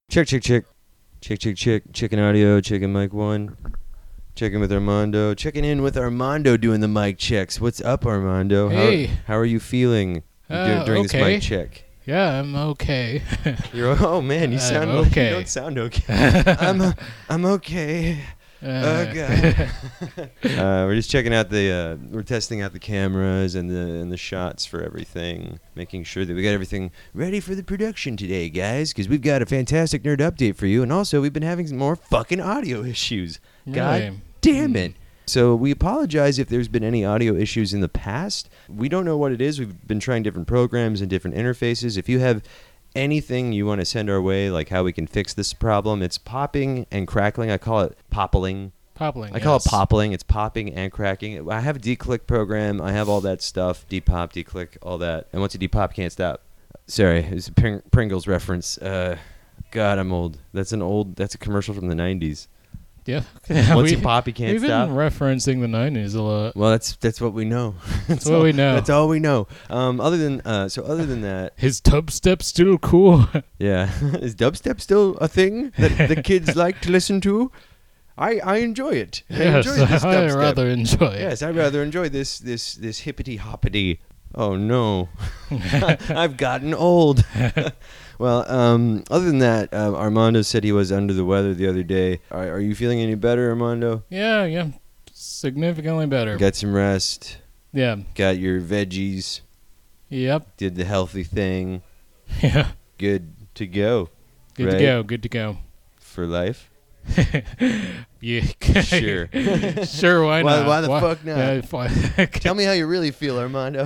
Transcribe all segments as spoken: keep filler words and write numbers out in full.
Check, check, check. Check, check, check. Checking audio. Checking mic one. Checking with Armando. Checking in with Armando doing the mic checks. What's up, Armando? Hey. How, how are you feeling Uh, dur- during okay. this mic check? Yeah, I'm okay. You're oh man, you I'm sound okay. You don't sound okay. I'm uh, I'm okay. Uh, Oh god. uh, we're just checking out the. Uh, we're testing out the cameras and the and the shots for everything, making sure that we got everything ready for the production today, guys. Because we've got a fantastic nerd update for you, and also we've been having some more fucking audio issues. God Really? damn Mm. it. So we apologize if there's been any audio issues in the past. We don't know what it is. We've been trying different programs and different interfaces. If you have anything you want to send our way, like how we can fix this problem, it's popping and crackling. I call it poppling. Poppling. I call yes. it poppling. It's popping and cracking. I have a declick program. I have all that stuff. Depop, declick, all that. And once you depop, can't stop. Sorry, it's a Pring- Pringles reference. Uh, God, I'm old. That's an old. That's a commercial from the nineties. Yeah. Once we, you pop, you can't we've stop. been referencing the nineties a lot. Well, that's that's what we know. That's what we know. That's all we know. Um, other than uh, so other than that, His dubstep still cool. yeah, is dubstep still a thing that the kids like to listen to? I, I enjoy it. I yes, enjoy this I dubstep. rather enjoy it. Yes, I'd rather enjoy this this this hippity hoppity. Oh no, I've gotten old. Well, um, other than that, uh, Armando said he was under the weather the other day. Are, are you feeling any better, Armando? Yeah, yeah. Significantly better. Got some rest. Yeah. Got your veggies. Yep. Did the healthy thing. Yeah. Good to go. Good right? to go. Good to go. For life. Yeah. Sure. Sure, why Why- not? why the fuck not? Yeah, fi- Tell me how you really feel, Armando.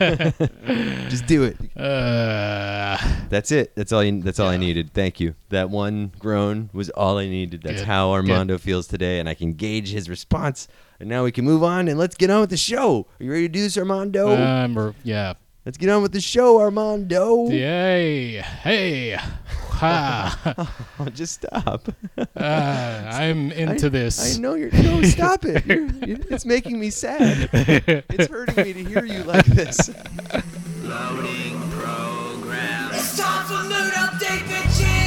Just do it. uh, That's it. That's all. You, that's all I Yeah. needed. Thank you. That one groan was all I needed. That's Good. how Armando feels today, and I can gauge his response. And now we can move on and let's get on with the show. Are you ready to do this, Armando? um, or- yeah. Let's get on with the show, Armando. Yay. Hey. Ha. Oh, just stop. Uh, I'm into I, this. I know you're. No, stop it. You're, you it's making me sad. It's hurting me to hear you like this. Loading program. It's time for Nerd Update, bitches!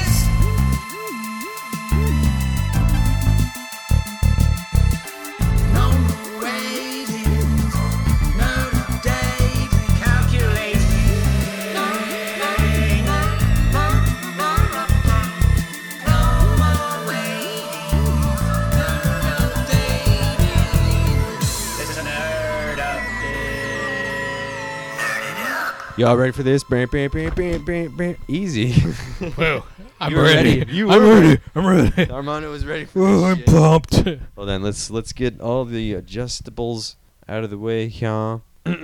No more waiting. Nerd Update. Calculating. No, no, no, no, no, no more waiting. Nerd Update. It's a Nerd Update. Y'all ready for this? Bam, bam, bam, bam, bam, bam. Easy. Whoa. I'm You were ready. ready. You I'm were ready. I'm ready. Armando was ready for Oh, this I'm shit. pumped. Hold on, let's let's get all the adjustables out of the way here.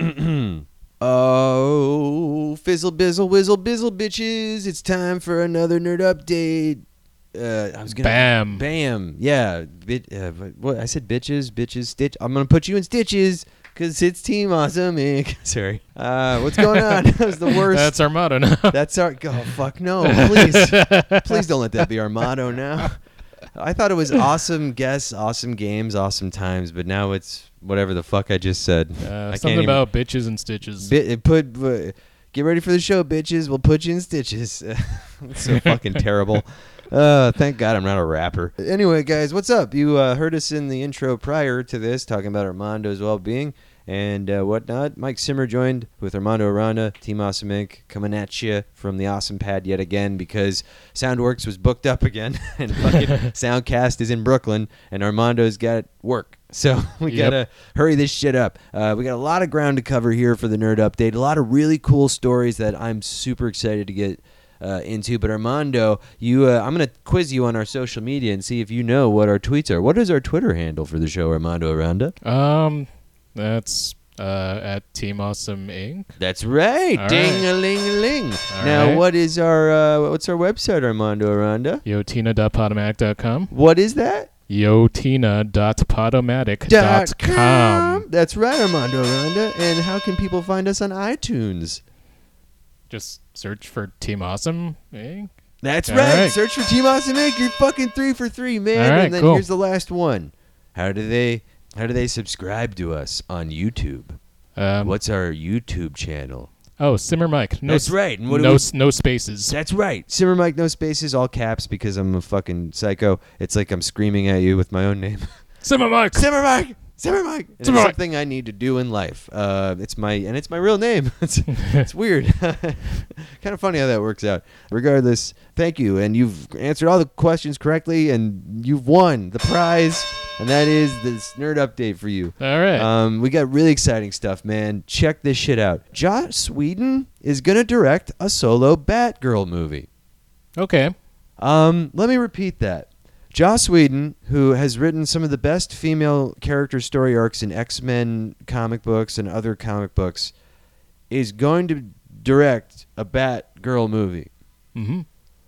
Oh, fizzle, bizzle, whizzle, bizzle, bitches! It's time for another nerd update. Uh, I was gonna Bam. bam, yeah. Bit, uh, what I said, bitches, bitches, stitch. I'm gonna put you in stitches because it's Team Awesome Incorporated. Sorry. Uh, what's going on? That was the worst. That's our motto now. That's our. Oh fuck no! Please, please don't let that be our motto now. I thought it was awesome guests, awesome games, awesome times, but now it's whatever the fuck I just said. Uh, I can't something even- about bitches and stitches. Bi- put uh, get ready for the show, bitches. We'll put you in stitches. It's so fucking terrible. Uh, thank God I'm not a rapper. Anyway, guys, what's up? You uh, heard us in the intro prior to this talking about Armando's well-being and uh, whatnot. Mike Simmer joined with Armando Aranda, Team Awesome Incorporated, coming at you from the Awesome Pad yet again because Soundworks was booked up again and fucking Soundcast is in Brooklyn and Armando's got work. So we Yep. gotta hurry this shit up. Uh, we got a lot of ground to cover here for the Nerd Update. A lot of really cool stories that I'm super excited to get uh, into. But Armando, you, uh, I'm gonna quiz you on our social media and see if you know what our tweets are. What is our Twitter handle for the show, Armando Aranda? Um, that's uh at Team Awesome Incorporated. That's right. All Ding a ling a ling. All Now, right. what is our uh, what's our website, Armando Aranda? Yotina dot podomatic dot com. What is that? Yotina dot podomatic dot com. That's right, Armando Aranda. And how can people find us on iTunes? Just search for Team Awesome Incorporated. That's All right. right. Search for Team Awesome Incorporated. You're fucking three for three, man. All right, and then cool. here's the last one. How do they how do they subscribe to us on YouTube? Um, What's our YouTube channel? Oh, Simmer Mike. No, That's right. And what do no, we- s- no spaces. That's right. Simmer Mike, no spaces, all caps because I'm a fucking psycho. It's like I'm screaming at you with my own name. Simmer Mike. Simmer Mike! Simmer Mike! And Simmer it's Mike. something I need to do in life. Uh, it's my and it's my real name. it's, it's weird. Kind of funny how that works out. Regardless, thank you, and you've answered all the questions correctly, and you've won the prize, and that is this nerd update for you. All right. Um, we got really exciting stuff, man. Check this shit out. Joss Whedon is gonna direct a solo Batgirl movie. okay. Um, let me repeat that. Joss Whedon, who has written some of the best female character story arcs in X-Men comic books and other comic books, is going to direct a Batgirl movie. Mm-hmm.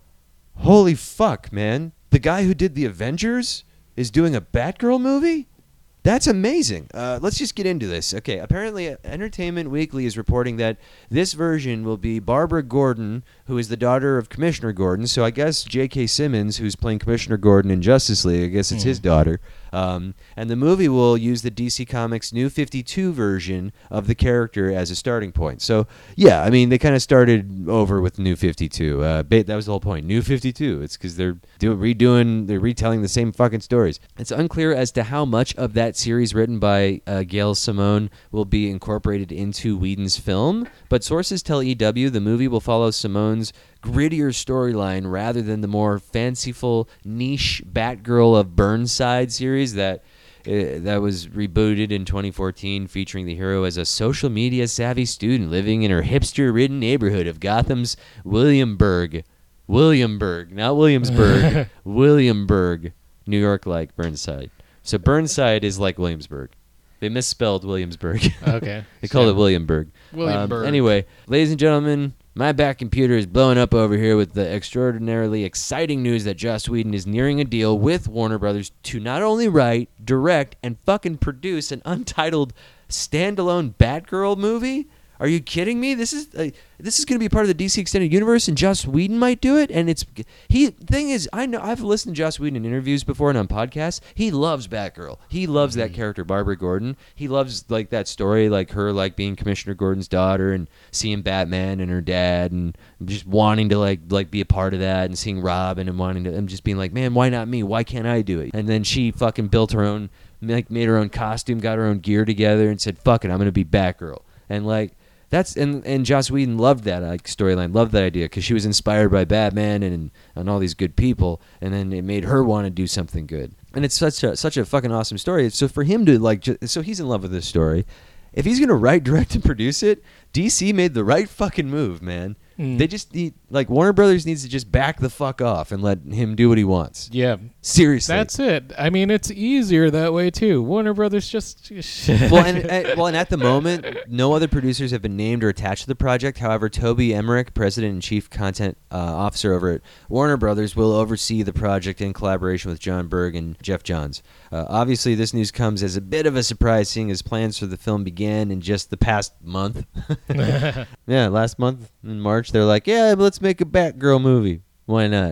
Holy fuck, man. The guy who did the Avengers is doing a Batgirl movie? That's amazing. Uh, let's just get into this. Okay, apparently Entertainment Weekly is reporting that this version will be Barbara Gordon, who is the daughter of Commissioner Gordon. So I guess J K. Simmons, who's playing Commissioner Gordon in Justice League, I guess it's Mm. his daughter. Um, and the movie will use the D C Comics New fifty-two version of the character as a starting point. So, yeah, I mean, they kind of started over with New fifty-two. Uh, ba- that was the whole point. New fifty-two. It's because they're do- redoing, they're retelling the same fucking stories. It's unclear as to how much of that series written by uh, Gail Simone will be incorporated into Whedon's film, but sources tell E W the movie will follow Simone's grittier storyline rather than the more fanciful niche Batgirl of Burnside series that uh, that was rebooted in twenty fourteen, featuring the hero as a social media savvy student living in her hipster-ridden neighborhood of Gotham's Williamsburg. Williamsburg, not Williamsburg. Williamsburg, New York, like Burnside. So Burnside is like Williamsburg. They misspelled Williamsburg. Okay. They called So- it Williamsburg. Williamsburg. Um, anyway, ladies and gentlemen, my back computer is blowing up over here with the extraordinarily exciting news that Joss Whedon is nearing a deal with Warner Brothers to not only write, direct, and fucking produce an untitled standalone Batgirl movie. Are you kidding me? This is uh, this is going to be part of the D C Extended Universe, and Joss Whedon might do it. And it's he. Thing is, I know I've listened to Joss Whedon in interviews before and on podcasts. He loves Batgirl. He loves that character, Barbara Gordon. He loves like that story, like her like being Commissioner Gordon's daughter and seeing Batman and her dad, and just wanting to like like be a part of that, and seeing Robin and wanting to, and just being like, man, why not me? Why can't I do it? And then she fucking built her own, like made her own costume, got her own gear together, and said, fuck it, I'm gonna be Batgirl. And like. That's and and Joss Whedon loved that like storyline, loved that idea because she was inspired by Batman and and all these good people, and then it made her want to do something good. And it's such a such a fucking awesome story. So for him to like, ju- so he's in love with this story. If he's gonna write, direct, and produce it, D C made the right fucking move, man. Mm. They just need like Warner Brothers needs to just back the fuck off and let him do what he wants. Yeah. Seriously. That's it. I mean, it's easier that way too. Warner Brothers just. well, and, and well, and at the moment, no other producers have been named or attached to the project. However, Toby Emmerich, president and chief content uh, officer over at Warner Brothers, will oversee the project in collaboration with John Berg and Jeff Johns. Uh, obviously, this news comes as a bit of a surprise, seeing as plans for the film began in just the past month. Yeah, last month in March, they're like, "Yeah, but let's make a Batgirl movie. Why not?"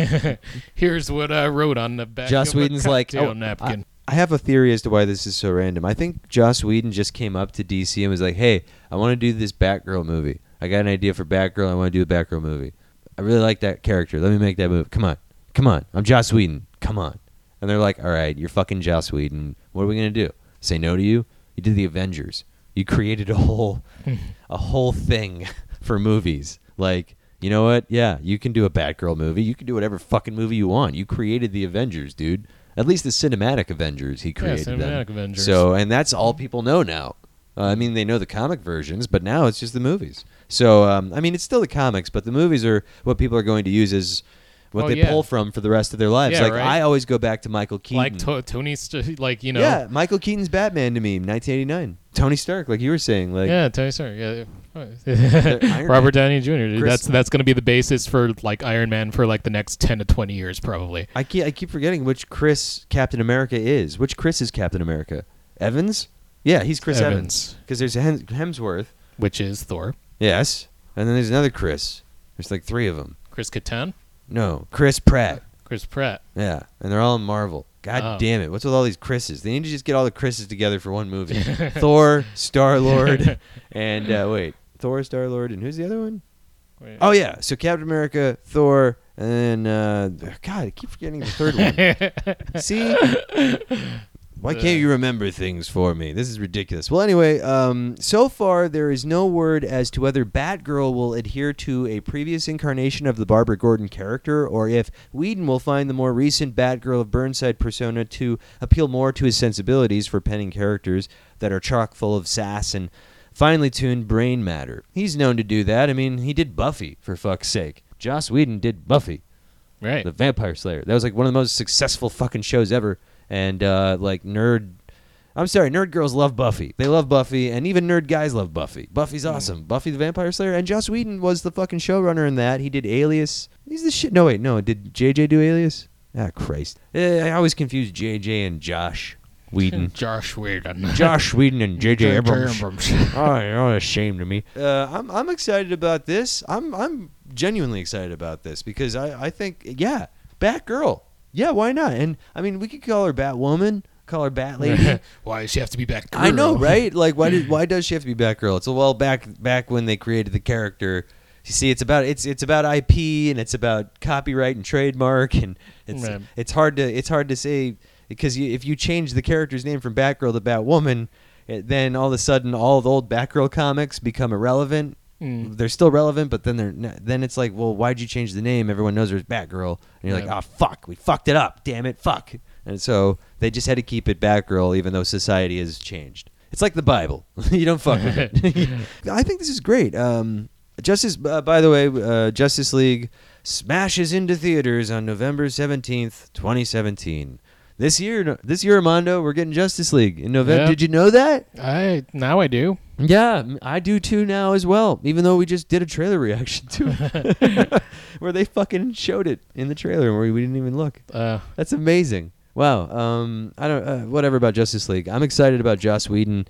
Here's what I wrote on the back Joss of a Whedon's like, cocktail oh, napkin. I, I have a theory as to why this is so random. I think Joss Whedon just came up to D C and was like, hey, I want to do this Batgirl movie. I got an idea for Batgirl. I want to do a Batgirl movie. I really like that character. Let me make that movie. Come on. Come on. I'm Joss Whedon. Come on. And they're like, all right, you're fucking Joss Whedon. What are we going to do? Say no to you? You did the Avengers. You created a whole, a whole thing for movies. Like, you know what? Yeah, you can do a Batgirl movie. You can do whatever fucking movie you want. You created the Avengers, dude. At least the cinematic Avengers, he created them. cinematic Avengers. So, and that's all people know now. Uh, I mean, they know the comic versions, but now it's just the movies. So, um, I mean, it's still the comics, but the movies are what people are going to use as what Oh, they yeah. pull from for the rest of their lives. Yeah, like, right. I always go back to Michael Keaton. Like to- Tony, St- like you know. Yeah, Michael Keaton's Batman to me, nineteen eighty-nine. Tony Stark, like you were saying. Like, yeah, Tony Stark. Yeah, Iron Robert Man. Downey Junior Dude, Chris- That's that's going to be the basis for like Iron Man for like the next ten to twenty years, probably. I keep, I keep forgetting which Chris Captain America is. Which Chris is Captain America? Evans? Yeah, he's Chris Evans. Because there's Hem- Hemsworth. Which is Thor. Yes. And then there's another Chris. There's like three of them. Chris Kattan. No, Chris Pratt. Chris Pratt. Yeah, and they're all in Marvel. God Oh. damn it. What's with all these Chris's? They need to just get all the Chris's together for one movie. Thor, Star-Lord, and, uh, wait, Thor, Star Lord, and who's the other one? Wait. Oh yeah, so Captain America, Thor, and then uh, God, I keep forgetting the third one. See, why can't you remember things for me? This is ridiculous. Well, anyway, um, so far there is no word as to whether Batgirl will adhere to a previous incarnation of the Barbara Gordon character, or if Whedon will find the more recent Batgirl of Burnside persona to appeal more to his sensibilities for penning characters that are chock full of sass and finely tuned brain matter. He's known to do that. I mean, he did Buffy, for fuck's sake. Joss Whedon did Buffy, Right. the Vampire Slayer. That was like one of the most successful fucking shows ever. And uh, like nerd, I'm sorry, nerd girls love Buffy. They love Buffy, and even nerd guys love Buffy. Buffy's awesome. Mm. Buffy the Vampire Slayer, and Joss Whedon was the fucking showrunner in that. He did Alias. He's the shit. No wait, no. Did J J do Alias? Ah, Christ. Eh, I always confuse J J and Josh Whedon. Josh Whedon. Josh Whedon and J J Abrams. Abrams. Oh, you're ashamed of me. Uh, I'm I'm excited about this. I'm I'm genuinely excited about this because I, I think yeah, Batgirl. Yeah, why not? And I mean, we could call her Batwoman, call her Bat Lady. Why does she have to be Batgirl? I know, right? Like, why did why does she have to be Batgirl? It's a well back back when they created the character. You see, it's about it's it's about I P and it's about copyright and trademark, and it's Man. it's hard to it's hard to say because you, if you change the character's name from Batgirl to Batwoman, it, then all of a sudden all the old Batgirl comics become irrelevant. Mm. They're still relevant, but then they're n- then it's like, well, why'd you change the name? Everyone knows there's Batgirl, and you're Yeah. like, oh fuck, we fucked it up, damn it, fuck. And so they just had to keep it Batgirl, even though society has changed. It's like the Bible, you don't fuck with it. I think this is great. Um, Justice, uh, by the way, uh, Justice League smashes into theaters on November seventeenth, twenty seventeen. This year, this year, Armando, we're getting Justice League in November. Yeah. Did you know that? I now I do. Yeah, I do too now as well. Even though we just did a trailer reaction to it, where they fucking showed it in the trailer where we didn't even look. Uh, That's amazing. Wow. Um, I don't. Uh, whatever about Justice League. I'm excited about Joss Whedon.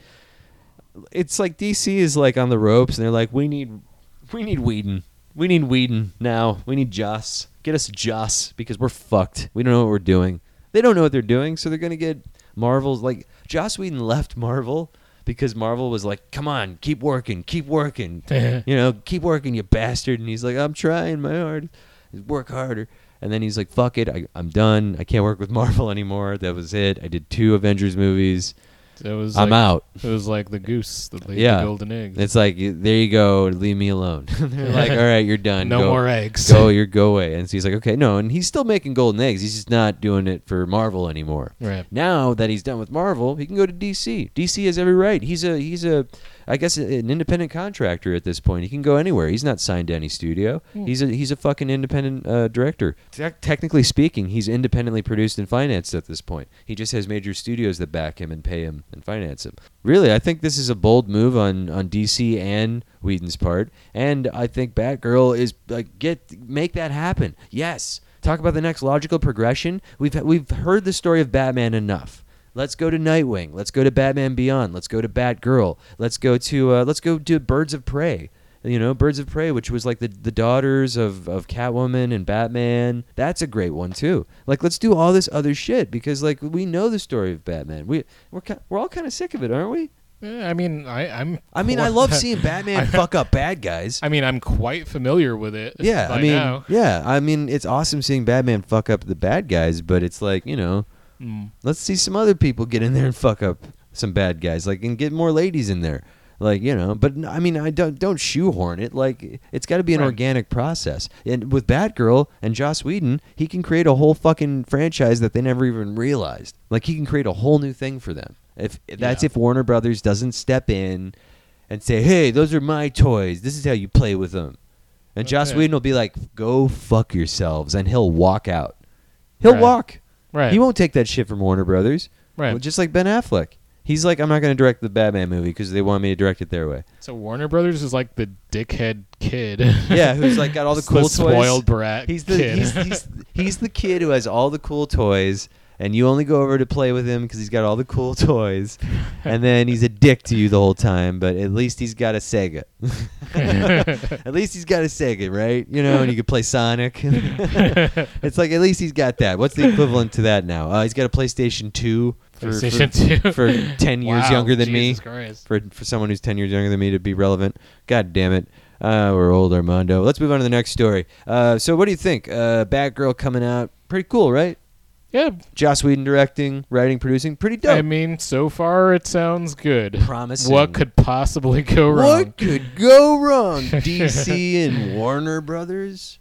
It's like D C is like on the ropes, and they're like, we need, we need Whedon. We need Whedon now. We need Joss. Get us Joss because we're fucked. We don't know what we're doing. They don't know what they're doing, so they're gonna get Marvel's like Joss Whedon left Marvel because Marvel was like, come on, keep working, keep working, you know, keep working, you bastard. And he's like, I'm trying my hard, work harder. And then he's like, fuck it, I, I'm done. I can't work with Marvel anymore. That was it. I did two Avengers movies. it was. I'm like, out. It was like the goose that laid Yeah. the golden eggs. It's like, there you go, leave me alone. They're like, all right, you're done. no go, more eggs. Go, you're go away. And so he's like, okay, no. And he's still making golden eggs. He's just not doing it for Marvel anymore. Right. Now that he's done with Marvel, he can go to D C. D C has every right. He's a he's a I guess an independent contractor at this point. He can go anywhere. He's not signed to any studio. Hmm. He's a he's a fucking independent uh, director. Te- technically speaking, he's independently produced and financed at this point. He just has major studios that back him and pay him and finance him. Really, I think this is a bold move on, on D C and Whedon's part, and I think Batgirl is like get make that happen. Yes. Talk about the next logical progression. We've we've heard the story of Batman enough. Let's go to Nightwing. Let's go to Batman Beyond. Let's go to Batgirl. Let's go to uh, let's go to Birds of Prey. You know, Birds of Prey, which was like the, the daughters of, of Catwoman and Batman. That's a great one too. Like, let's do all this other shit because like we know the story of Batman. We we're ki- we're all kind of sick of it, aren't we? Yeah, I mean, I, I'm. I mean, I love seeing Batman fuck up bad guys. I mean, I'm quite familiar with it. Yeah, by I mean, now. yeah, I mean, it's awesome seeing Batman fuck up the bad guys, but it's like, you know, Mm. let's see some other people get in there and fuck up some bad guys, like, and get more ladies in there, like, you know. But I mean, I don't don't shoehorn it. Like, it's got to be an Right. organic process. And with Batgirl and Joss Whedon, he can create a whole fucking franchise that they never even realized. Like, he can create a whole new thing for them. If that's Yeah. if Warner Brothers doesn't step in and say, "Hey, those are my toys. This is how you play with them." And Joss Okay. Whedon will be like, "Go fuck yourselves," and he'll walk out. He'll Right. walk. Right. He won't take that shit from Warner Brothers. Right. Well, just like Ben Affleck. He's like, I'm not going to direct the Batman movie because they want me to direct it their way. So Warner Brothers is like the dickhead kid. Yeah, who's like got all the It's cool toys. spoiled brat He's the kid. he's, he's he's the kid who has all the cool toys, and you only go over to play with him because he's got all the cool toys, and then he's a dick to you the whole time. But at least he's got a Sega. At least he's got a Sega, right? You know, and you can play Sonic. It's like at least he's got that. What's the equivalent to that now? Uh, he's got a PlayStation two. for, PlayStation for, two. for ten years Wow, younger than Jesus me. Christ. For for someone who's ten years younger than me to be relevant. God damn it. Uh, we're old, Armando. Let's move on to the next story. Uh, so what do you think? Uh, Batgirl coming out. Pretty cool, right? Yeah. Joss Whedon directing, writing, producing. Pretty dope. I mean, so far it sounds good. Promising. What could possibly go wrong? What could go wrong? D C and Warner Brothers.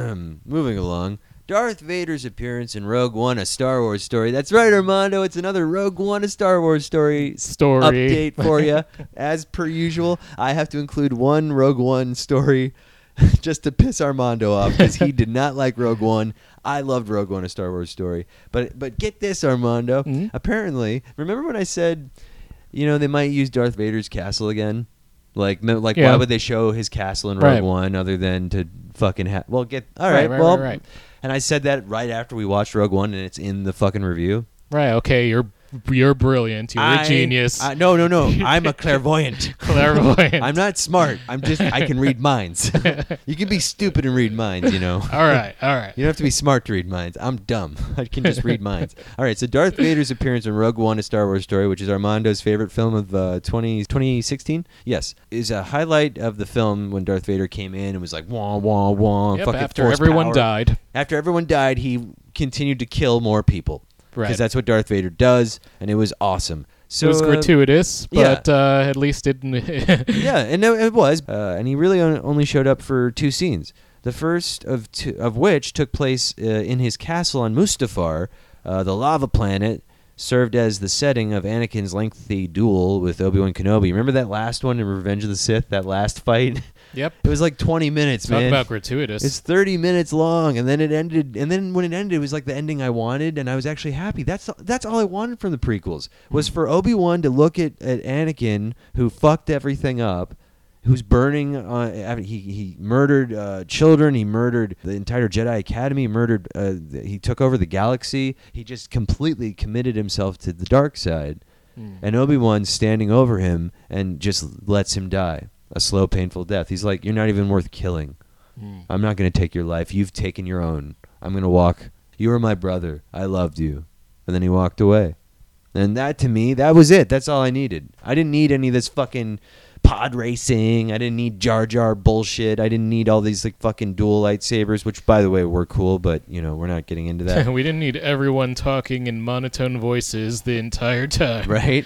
Moving along. Darth Vader's appearance in Rogue One, a Star Wars story. That's right, Armando. It's another Rogue One, a Star Wars story Story. update for you. As per usual, I have to include one Rogue One story just to piss Armando off because he did not like Rogue One. I loved Rogue One, a Star Wars story. But but get this, Armando. Mm-hmm. Apparently, remember when I said, you know, they might use Darth Vader's castle again? Like, no, like Yeah. why would they show his castle in Rogue Right. One other than to fucking have... Well, get... All Right, right, right, well... right, right. And I said that right after we watched Rogue One, and it's in the fucking review. Right, okay, you're you're brilliant. You're I- a genius. I, no, no, no. I'm a clairvoyant. Clairvoyant. I'm not smart. I'm just... I can read minds. You can be stupid and read minds, you know. all right, all right. You don't have to be smart to read minds. I'm dumb. I can just read minds. All right, so Darth Vader's appearance in Rogue One, a Star Wars story, which is Armando's favorite film of uh, twenty, twenty sixteen, yes, is a highlight of the film when Darth Vader came in and was like, wah, wah, wah, Yep, fucking after force everyone power. died. After everyone died, he continued to kill more people. Right. Because that's what Darth Vader does, and it was awesome. So, it was uh, gratuitous, yeah. but uh, at least it didn't. yeah, and no, it was. Uh, and he really on- only showed up for two scenes. The first of two, of which took place uh, in his castle on Mustafar, uh, the lava planet, served as the setting of Anakin's lengthy duel with Obi-Wan Kenobi. Remember that last one in Revenge of the Sith, that last fight? Yep. It was like twenty minutes, Talk man. about gratuitous. It's thirty minutes long, and then it ended. And then when it ended, it was like the ending I wanted, and I was actually happy. That's that's all I wanted from the prequels was for Obi-Wan to look at, at Anakin, who fucked everything up, who's burning. Uh, he he murdered uh, children. He murdered the entire Jedi Academy. He murdered. Uh, the, he took over the galaxy. He just completely committed himself to the dark side, Mm. and Obi-Wan's standing over him and just lets him die. A slow, painful death. He's like, you're not even worth killing. Mm. I'm not going to take your life. You've taken your own. I'm going to walk. You were my brother. I loved you. And then he walked away. And that, to me, that was it. That's all I needed. I didn't need any of this fucking pod racing. I didn't need Jar Jar bullshit. I didn't need all these like fucking dual lightsabers, which, by the way, were cool, but, you know, we're not getting into that. we didn't need everyone talking in monotone voices the entire time. Right?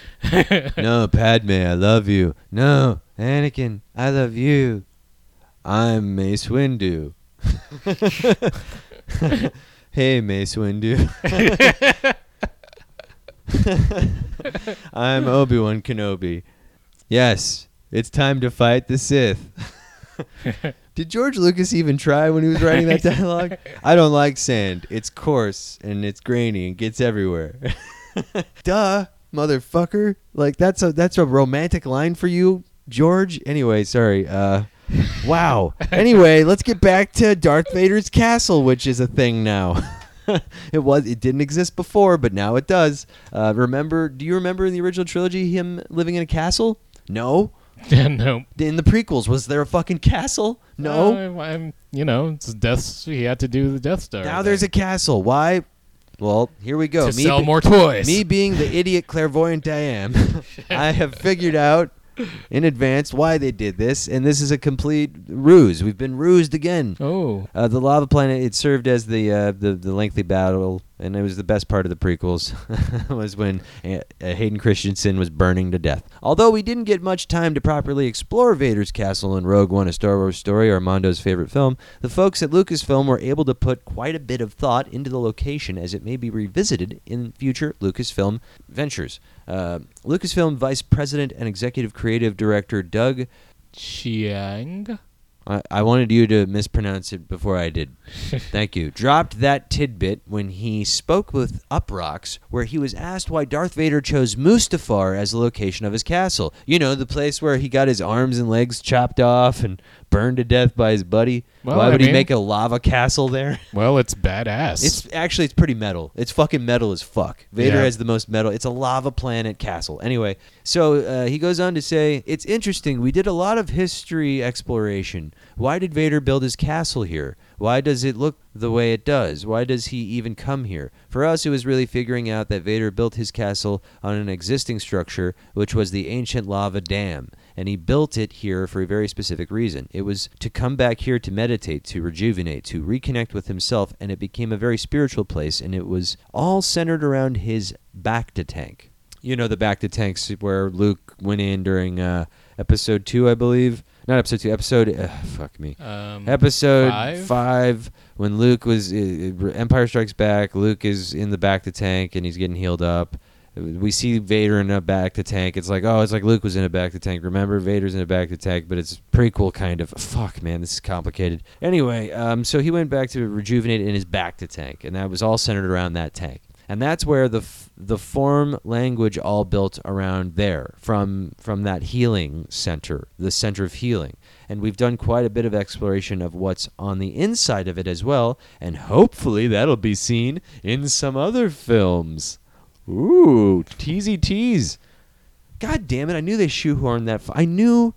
No, Padme, I love you. No, Anakin, I love you. I'm Mace Windu. Hey, Mace Windu. I'm Obi-Wan Kenobi. Yes, it's time to fight the Sith. Did George Lucas even try when he was writing that dialogue? I don't like sand. It's coarse and it's grainy and gets everywhere. Duh, motherfucker. Like that's a that's a romantic line for you, George. Anyway, sorry. Uh, wow. Anyway, let's get back to Darth Vader's castle, which is a thing now. It was. It didn't exist before, but now it does. Uh, remember? Do you remember in the original trilogy him living in a castle? No. no. In the prequels, was there a fucking castle? No. Uh, I'm, you know, it's death. He had to do the Death Star. Now there's a castle. Why? Well, here we go. to Me sell be- more toys. Me being the idiot clairvoyant I am, I have figured out in advance why they did this, and this is a complete ruse. We've been rused again. Oh. Uh, the lava planet, it served as the, uh, the the lengthy battle, and it was the best part of the prequels, was when uh, Hayden Christensen was burning to death. Although we didn't get much time to properly explore Vader's castle in Rogue One, a Star Wars story, Armando's favorite film, the folks at Lucasfilm were able to put quite a bit of thought into the location as it may be revisited in future Lucasfilm ventures. Uh, Lucasfilm Vice President and Executive Creative Director Doug Chiang. I, I wanted you to mispronounce it before I did. Thank you. Dropped that tidbit when he spoke with Uproxx, where he was asked why Darth Vader chose Mustafar as the location of his castle. You know, the place where he got his arms and legs chopped off and burned to death by his buddy. Well, why I would he mean- make a lava castle there? Well, it's badass. It's actually it's pretty metal. It's fucking metal as fuck. Vader Yeah. has the most metal. It's a lava planet castle. Anyway, so uh, he goes on to say, it's interesting. We did a lot of history exploration. Why did Vader build his castle here? Why does it look the way it does? Why does he even come here? For us, it was really figuring out that Vader built his castle on an existing structure, which was the ancient lava dam, and he built it here for a very specific reason. It was to come back here to meditate, to rejuvenate, to reconnect with himself, and it became a very spiritual place, and it was all centered around his Bacta tank. You know the Bacta tanks where Luke went in during uh, episode two, I believe. Not episode two, episode... Uh, fuck me. Um, episode five? five, when Luke was... Uh, Empire Strikes Back, Luke is in the Bacta tank, and he's getting healed up. We see Vader in a Bacta tank. It's like, oh, it's like Luke was in a Bacta tank. Remember, Vader's in a Bacta tank, but it's prequel kind of. Fuck, man, this is complicated. Anyway, um, so he went back to rejuvenate in his Bacta tank, and that was all centered around that tank. And that's where the f- the form language all built around there, from from that healing center, the center of healing. And we've done quite a bit of exploration of what's on the inside of it as well, and hopefully that'll be seen in some other films. Ooh, teasy tease. God damn it, I knew they shoehorned that. F- I knew...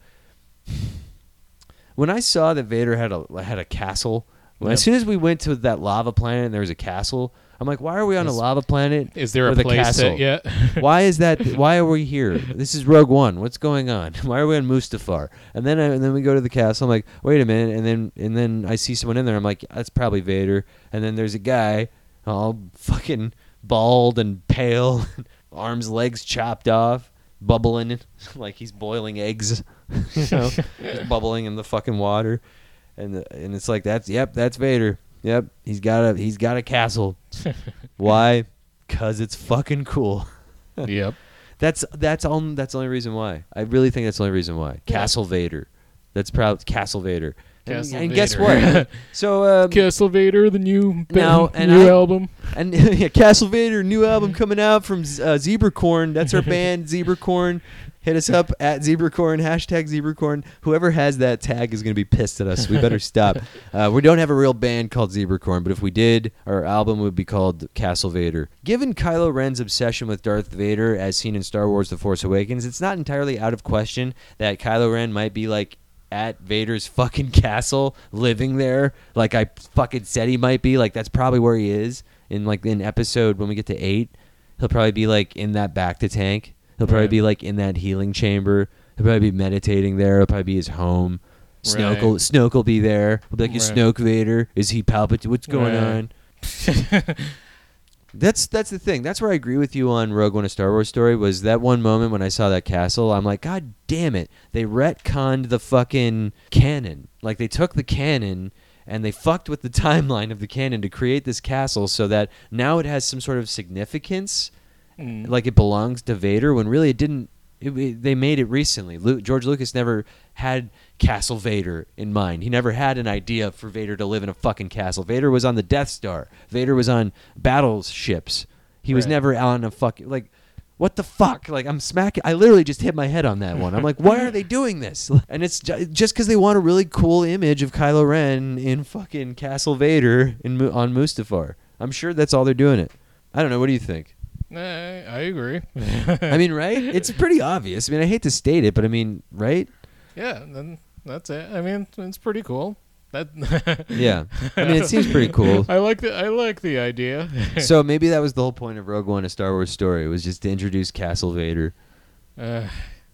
When I saw that Vader had a had a castle, when, Yep. as soon as we went to that lava planet and there was a castle... I'm like, why are we on Is- a lava planet? Is there a with a place castle? that yet? Why is that? Why are we here? This is Rogue One. What's going on? Why are we on Mustafar? And then, I, and then we go to the castle. I'm like, wait a minute. And then, and then I see someone in there. I'm like, that's probably Vader. And then there's a guy, all fucking bald and pale, arms, legs chopped off, bubbling like he's boiling eggs. You know, just bubbling in the fucking water. And the, and it's like, that's yep, that's Vader. Yep, he's got a he's got a castle. Why? Cause it's fucking cool. Yep. That's that's all. That's the only reason why. I really think that's the only reason why. Yeah. Castle Vader. That's proud. Castle Vader. And, Castle and guess Vader. what? So um, Castle Vader, the new Now, and new I- album. and yeah, Castle Vader, new album coming out from uh, Zebracorn. That's our band, Zebracorn. Hit us up at Zebracorn, hashtag Zebracorn. Whoever has that tag is going to be pissed at us. We better stop. Uh, we don't have a real band called Zebracorn, but if we did, our album would be called Castle Vader. Given Kylo Ren's obsession with Darth Vader as seen in Star Wars The Force Awakens, it's not entirely out of question that Kylo Ren might be like at Vader's fucking castle, living there, like I fucking said he might be. Like that's probably where he is in like in episode when we get to eight. He'll probably be like in that Bacta tank. He'll probably Right. be like in that healing chamber. He'll probably be meditating there. It'll probably be his home. Snoke will, Right. Snoke will be there. We'll be like, is Right. Snoke Vader? Is he Palpatine? What's going Right. on? That's that's the thing. That's where I agree with you on Rogue One: A Star Wars Story. Was that one moment when I saw that castle? I'm like, God damn it! They retconned the fucking canon. Like they took the canon and they fucked with the timeline of the canon to create this castle, so that now it has some sort of significance, Mm. like it belongs to Vader. When really it didn't. It, it, they made it recently. Lu George Lucas never had Castle Vader in mind. He never had an idea for Vader to live in a fucking castle. Vader was on the Death Star. Vader was on battleships. He was Right. never on a fucking like. What the fuck? Like I'm smacking. I literally just hit my head on that one. I'm like, why are they doing this? And it's ju- just because they want a really cool image of Kylo Ren in fucking Castle Vader in Mu- on Mustafar. I'm sure that's all they're doing it. I don't know. What do you think? I, I agree. I mean, right? It's pretty obvious. I mean, I hate to state it, but I mean, right? yeah, then that's it. I mean, it's pretty cool. That Yeah. I mean, it seems pretty cool. I like the I like the idea. So maybe that was the whole point of Rogue One: A Star Wars Story, was just to introduce Castle Vader. Uh,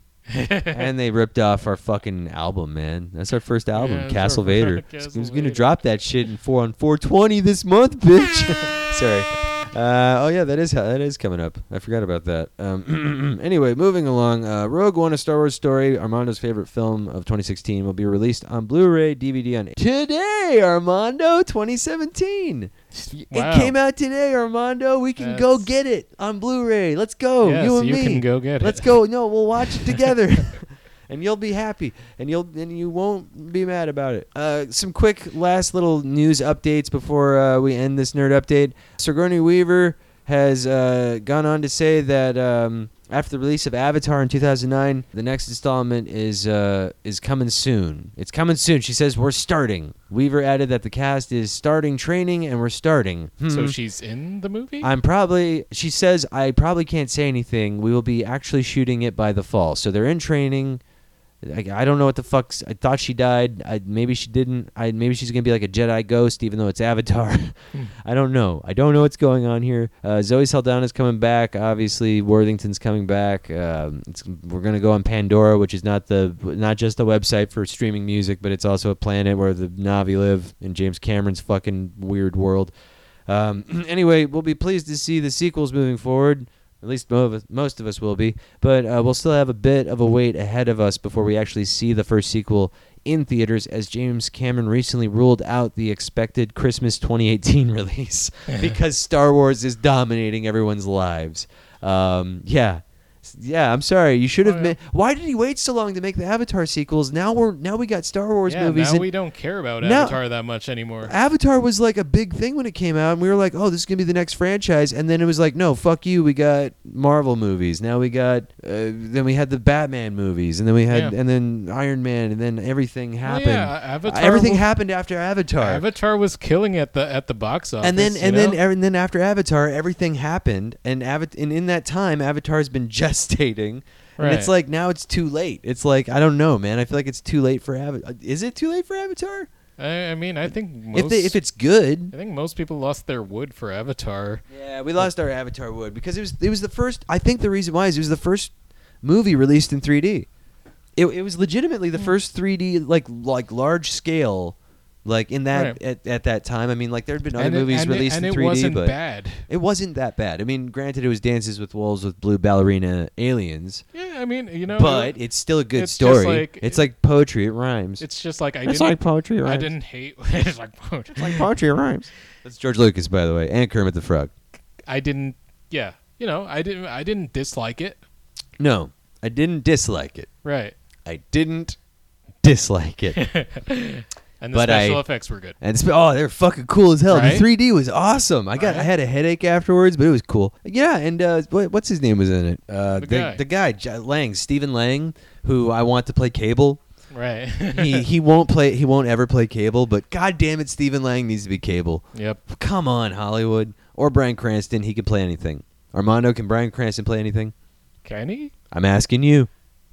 And they ripped off our fucking album, man. That's our first album, Yeah, it's Castle our- Vader. Castle Who's gonna Vader. drop that shit in four on four twenty this month, bitch? Sorry. Uh, oh yeah, that is that is coming up. I forgot about that. Um, anyway, moving along. Uh, Rogue One: A Star Wars Story, Armando's favorite film of twenty sixteen, will be released on Blu-ray, D V D on today, Armando, twenty seventeen. Wow. It came out today, Armando. We can go That's- get it on Blu-ray. Let's go, yes, you and you me. can go get it. Let's go. No, we'll watch it together. And you'll be happy, and you'll and you won't be mad about it. Uh, some quick last little news updates before uh, we end this nerd update. Sigourney Weaver has uh, gone on to say that um, after the release of Avatar in two thousand nine, the next installment is uh, is coming soon. It's coming soon. She says we're starting. Weaver added that the cast is starting training, and we're starting. So Hmm. she's in the movie? I'm probably, she says, I probably can't say anything. We will be actually shooting it by the fall. So they're in training. I, I don't know what the fuck's. I thought she died. I, maybe she didn't. I maybe she's gonna be like a Jedi ghost, even though it's Avatar. I don't know. I don't know what's going on here. Uh, Zoe Saldana's coming back. Obviously, Worthington's coming back. Um, it's, we're gonna go on Pandora, which is not the not just a website for streaming music, but it's also a planet where the Na'vi live in James Cameron's fucking weird world. Um, anyway, we'll be pleased to see the sequels moving forward. At least most of us will be. But uh, we'll still have a bit of a wait ahead of us before we actually see the first sequel in theaters, as James Cameron recently ruled out the expected Christmas twenty eighteen release because Star Wars is dominating everyone's lives. Um, yeah. Yeah, I'm sorry. You should have. Oh, yeah. ma- Why did he wait so long to make the Avatar sequels? Now we're now we got Star Wars yeah, movies. now and we don't care about now- Avatar that much anymore. Avatar was like a big thing when it came out, and we were like, "Oh, this is gonna be the next franchise." And then it was like, "No, fuck you. We got Marvel movies. Now we got." Uh, then we had the Batman movies, and then we had, Yeah. and then Iron Man, and then everything Well, happened. yeah, Avatar everything was- happened after Avatar. Avatar was killing at the at the box office. and then you and know? then and then after Avatar, everything happened, and Avat- and in that time, Avatar's been gestating. And Right. it's like now it's too late. It's like I don't know, man. I feel like it's too late for Avatar. Is it too late for Avatar? I, I mean, I think most, If they, if it's good, I think most people lost their wood for Avatar. yeah, we lost our Avatar wood because it was it was the first. I think the reason why is it was the first movie released in three D. It it was legitimately the first three D like like large scale, like in that Right. at, at that time. I mean, like there had been other and it- movies and it- released and in it three D, wasn't but bad. it wasn't that bad. I mean, granted, it was Dances with Wolves with blue ballerina aliens, Yeah, I mean, you know, but it's still a good it's just story. like- it's like poetry; it rhymes. it's just like I It's didn't. like poetry; it I rhymes. didn't hate. it's like It's like poetry; it rhymes. That's George Lucas, by the way, and Kermit the Frog. I didn't. Yeah, you know, I didn't. I didn't dislike it. No, I didn't dislike it. Right. I didn't dislike it. And the But special I- effects were good. And sp- oh, they're fucking cool as hell. The Right? three D was awesome. I got I Right? had a headache afterwards, but it was cool. Yeah, and uh, what, what's his name was in it? Uh, The the guy. the guy J- Lang, Stephen Lang, who I want to play Cable. Right. he he won't play. He won't ever play Cable. But god damn it, Stephen Lang needs to be Cable. Yep. Come on, Hollywood or Bryan Cranston. He can play anything. Armando, can Bryan Cranston play anything? Can he? I'm asking you.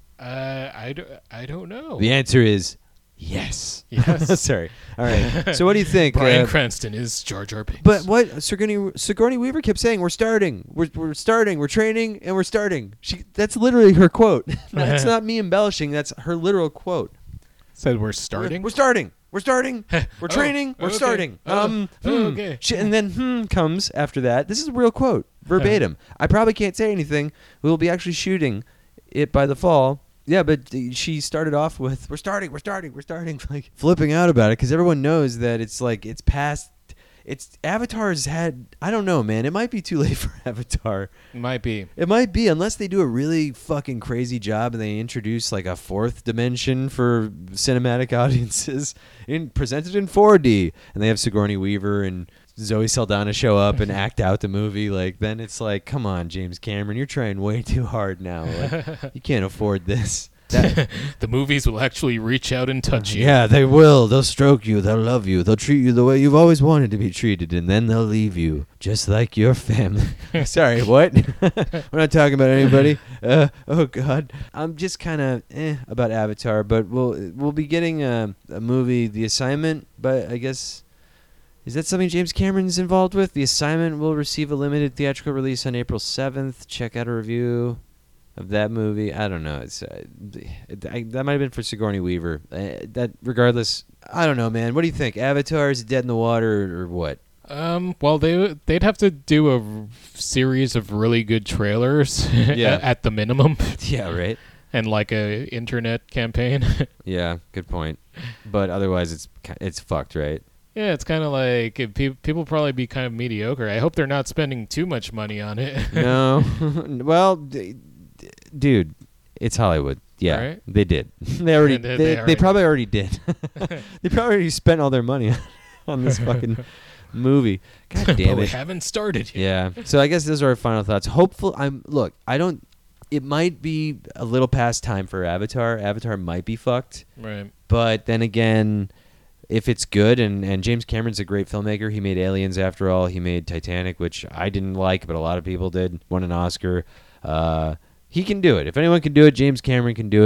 Uh, I, do, I don't know. The answer is yes. Yes. Sorry. All right. So what do you think? Bryan uh, Cranston is Jar Jar Binks. But what Sigourney, Sigourney Weaver kept saying, "We're starting, we're we're starting, we're training, and we're starting." She that's literally her quote. That's not me embellishing. That's her literal quote. said we're We're, starting. we're starting. We're starting. We're Oh, training. We're okay. starting. Oh, um, oh, hmm. okay. She- and then hmm comes after that. This is a real quote, verbatim. I probably can't say anything. We will be actually shooting it by the fall. Yeah, but uh, she started off with, "We're starting, we're starting, we're starting," like flipping out about it because everyone knows that it's like it's past. It's Avatar's had. I don't know, man. It might be too late for Avatar. Might be. It might be, unless they do a really fucking crazy job and they introduce like a fourth dimension for cinematic audiences, in presented in four D, and they have Sigourney Weaver and Zoe Saldana show up and act out the movie. Like, then it's like, come on, James Cameron, you're trying way too hard now. Like, you can't afford this. That, The movies will actually reach out and touch you. yeah, they will. They'll stroke you. They'll love you. They'll treat you the way you've always wanted to be treated, and then they'll leave you, just like your family. Sorry, what? We're not talking about anybody. Uh, oh God, I'm just kind of eh about Avatar, but we'll we'll be getting a, a movie, The Assignment. But I guess is that something James Cameron's involved with? The Assignment will receive a limited theatrical release on April seventh. Check out a review of that movie. I don't know. It's uh, it, I, that might have been for Sigourney Weaver. Uh, that regardless, I don't know, man. What do you think? Avatar is dead in the water or, or what? Um. Well, they they'd have to do a r- series of really good trailers. Yeah. at, at the minimum, Yeah, right. and like a internet campaign. Yeah, good point. But otherwise, it's ki- it's fucked, right? Yeah, it's kind of like if pe- people probably be kind of mediocre. I hope they're not spending too much money on it. No. Well, d- d- dude, it's Hollywood. Yeah, Right? they did. They already. They- they, they they, already- probably already did. They probably already spent all their money on this fucking movie. God but damn we it. haven't started yet. Yeah. So I guess those are our final thoughts. Hopeful. I'm look. I don't. It might be a little past time for Avatar. Avatar might be fucked. Right. But then again, if it's good, and, and James Cameron's a great filmmaker. He made Aliens after all. He made Titanic, which I didn't like, but a lot of people did. Won an Oscar. Uh, he can do it. If anyone can do it, James Cameron can do it.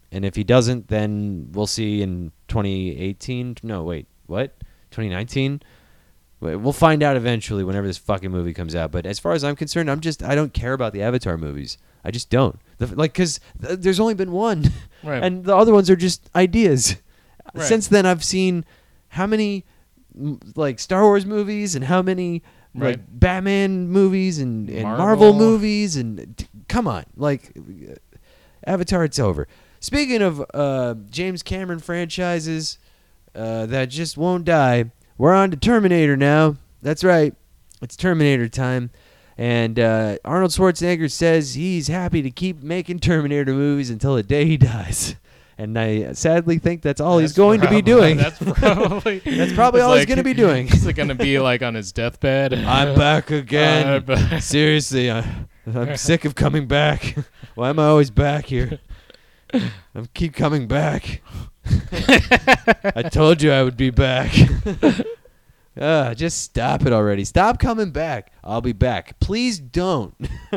And if he doesn't, then we'll see in twenty eighteen. No, wait, what? twenty nineteen? We'll find out eventually whenever this fucking movie comes out. But as far as I'm concerned, I'm just I don't care about the Avatar movies. I just don't. The, like, because th- there's only been one, Right. and the other ones are just ideas. Right. Since then, I've seen how many m- like Star Wars movies and how many Right. like Batman movies and, and Marvel. Marvel. movies and t- come on, like uh, Avatar, it's over. Speaking of uh, James Cameron franchises uh, that just won't die, we're on to Terminator now. That's right, it's Terminator time. And uh, Arnold Schwarzenegger says he's happy to keep making Terminator movies until the day he dies. And I sadly think that's all That's he's going probably, to be doing. That's probably That's probably it's all he's like- going to be doing. He's going to be like on his deathbed. I'm back again. Uh, but- Seriously, I, I'm sick of coming back. Why am I always back here? I keep coming back. I told you I would be back. Uh, just stop it already. Stop coming back. I'll be back. Please don't.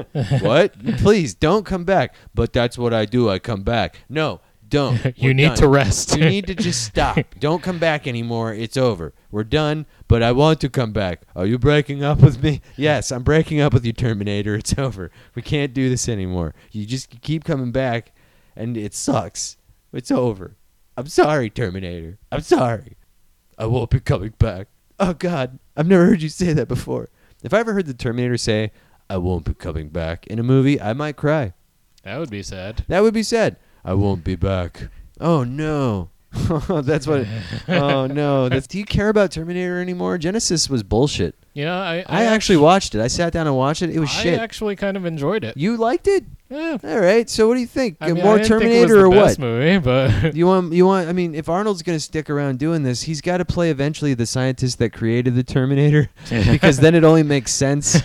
What? Please don't come back. But that's what I do. I come back. No, don't. you We're need done. to rest. You need to just stop. Don't come back anymore. It's over. We're done, but I want to come back. Are you breaking up with me? Yes, I'm breaking up with you, Terminator. It's over. We can't do this anymore. You just keep coming back, and it sucks. It's over. I'm sorry, Terminator. I'm sorry. I won't be coming back. Oh, God. I've never heard you say that before. If I ever heard the Terminator say, I won't be coming back in a movie, I might cry. That would be sad. That would be sad. I won't be back. Oh, no. That's what. It, oh, no. That's, do you care about Terminator anymore? Genesis was bullshit. You know, I I, actually watched it. I sat down and watched it. It was I shit. actually kind of enjoyed it. You liked it? Yeah. All right. So what do you think? I mean, More I didn't think it was Terminator the or best what? movie, but You want? You want? I mean, if Arnold's going to stick around doing this, he's got to play eventually the scientist that created the Terminator, because then it only makes sense.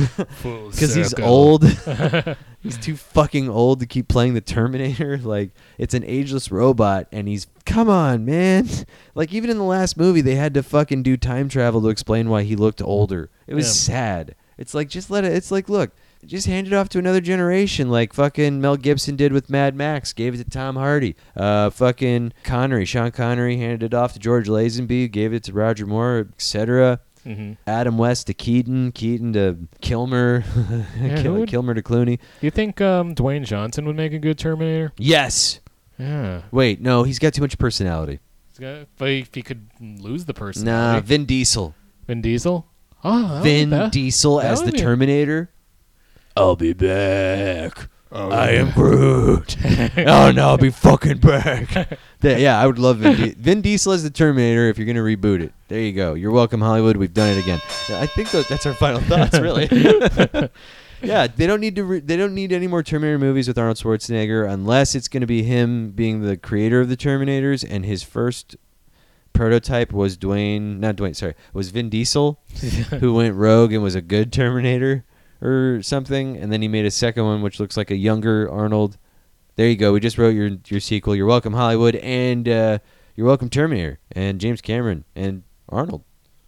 Because he's old. He's too fucking old to keep playing the Terminator. Like, it's an ageless robot, and he's come on, man. Like, even in the last movie, they had to fucking do time travel to explain why he looked older. It was Yeah. sad. It's like, just let it. It's like, look. Just hand it off to another generation, like fucking Mel Gibson did with Mad Max. Gave it to Tom Hardy. Uh, fucking Connery, Sean Connery handed it off to George Lazenby. Gave it to Roger Moore, et cetera. Mhm. Adam West to Keaton. Keaton to Kilmer. Yeah, Kil- who would- Kilmer to Clooney. Do you think um, Dwayne Johnson would make a good Terminator? Yes. Yeah. Wait, no, he's got too much personality. He's got- But if he could lose the Nah, personality. Vin Diesel. Vin Diesel? Oh, that Vin would, that, Diesel that as the would be- Terminator. I'll be back. Oh, I am Groot. Oh no, I'll be fucking back. Th- yeah, I would love Vin, Di- Vin Diesel as the Terminator if you're gonna reboot it. There you go. You're welcome, Hollywood. We've done it again. Yeah, I think that that's our final thoughts, really. Yeah, they don't need to. Re- they don't need any more Terminator movies with Arnold Schwarzenegger unless it's gonna be him being the creator of the Terminators, and his first prototype was Dwayne, not Dwayne, sorry, was Vin Diesel, who went rogue and was a good Terminator or something, and then he made a second one which looks like a younger Arnold. There you go. We just wrote your your sequel. You're welcome, Hollywood, and uh, you're welcome, Terminator, and James Cameron, and Arnold.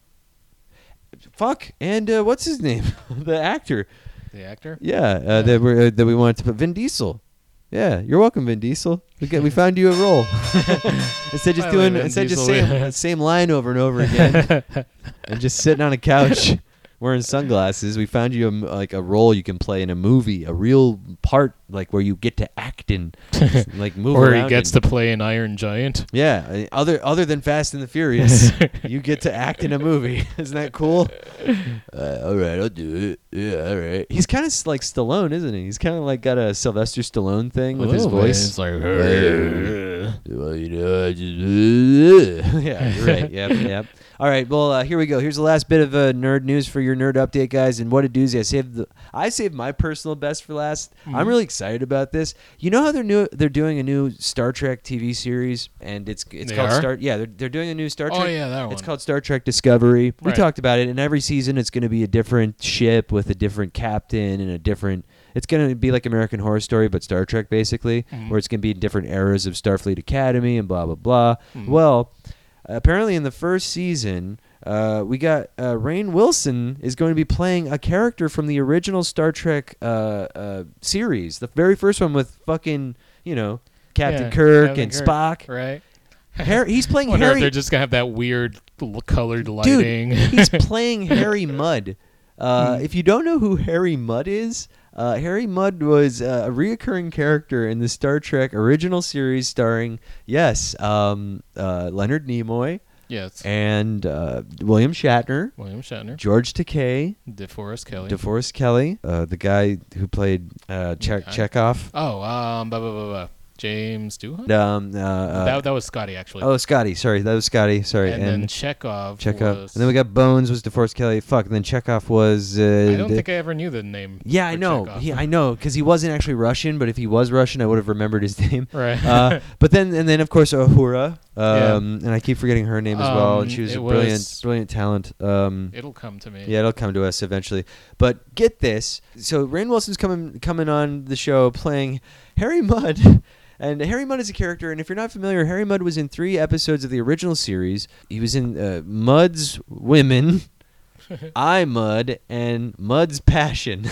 Fuck, and uh, what's his name? The actor. The actor? Yeah, uh, that we uh, that we wanted to put Vin Diesel. Yeah, you're welcome, Vin Diesel. We got, we found you a role. instead just Finally, doing Vin instead just Diesel. saying the same line over and over again, and just sitting on a couch wearing sunglasses. We found you a, m- like a role you can play in a movie, a real part, like where you get to act and like move Or around. he gets and- to play an Iron Giant. yeah. uh, Other other than Fast and the Furious, you get to act in a movie. Isn't that cool? Uh, all right, I'll do it. Yeah, all right. He's kind of like Stallone, isn't he? He's kind of like got a Sylvester Stallone thing with his Oh, man, voice. It's like, Well, you know, I just, yeah, you're right. Yep, yep. All right, well, uh, here we go. Here's the last bit of uh, nerd news for your nerd update, guys. And what a doozy! I saved the, I saved my personal best for last. Mm-hmm. I'm really excited about this. You know how they're new? They're doing a new Star Trek T V series, and it's it's They called are? Star. Yeah, they're they're doing a new Star Trek. Oh, yeah, that It's one. called Star Trek Discovery. We Right. talked about it, and every season it's going to be a different ship with a different captain and a different. It's going to be like American Horror Story, but Star Trek, basically, Mhm. where it's going to be different eras of Starfleet Academy and blah, blah, blah. Mhm. Well, apparently in the first season, uh, we got uh, Rainn Wilson is going to be playing a character from the original Star Trek uh, uh, series, the very first one with fucking, you know, Captain Yeah, Kirk Captain and Kirk, Spock. Right. Harry, he's playing Wonder if Harry. they're just gonna have that weird l- colored Dude, lighting. he's playing Harry Mudd. Uh, Hmm. if you don't know who Harry Mudd is, uh, Harry Mudd was uh, a reoccurring character in the Star Trek original series starring, yes, um, uh, Leonard Nimoy Yes. and uh, William Shatner, William Shatner. George Takei, DeForest Kelly. DeForest Kelly, uh, the guy who played uh, che- guy? Chekhov. oh, um, blah, blah, blah, blah. James Doohan? Um, uh, uh, that, that was Scotty, actually. oh, Scotty. Sorry, that was Scotty. Sorry, and, then Chekhov. Chekhov. Was, And then we got Bones was DeForest Kelly. Fuck. And then Chekhov was. Uh, I don't the- think I ever knew the name. Yeah, I for know. Chekhov. He, I know, because he wasn't actually Russian. But if he was Russian, I would have remembered his name. Right. uh, but then, and then of course, Uhura. Um, and I keep forgetting her name as well. And Um, she was it a brilliant, was- brilliant talent. Um, It'll come to me. yeah, it'll come to us eventually. But get this: so Rainn Wilson's coming coming on the show playing Harry Mudd. And Harry Mudd is a character, and if you're not familiar, Harry Mudd was in three episodes of the original series. He was in uh, Mudd's Women, I Mudd, and Mudd's Passion.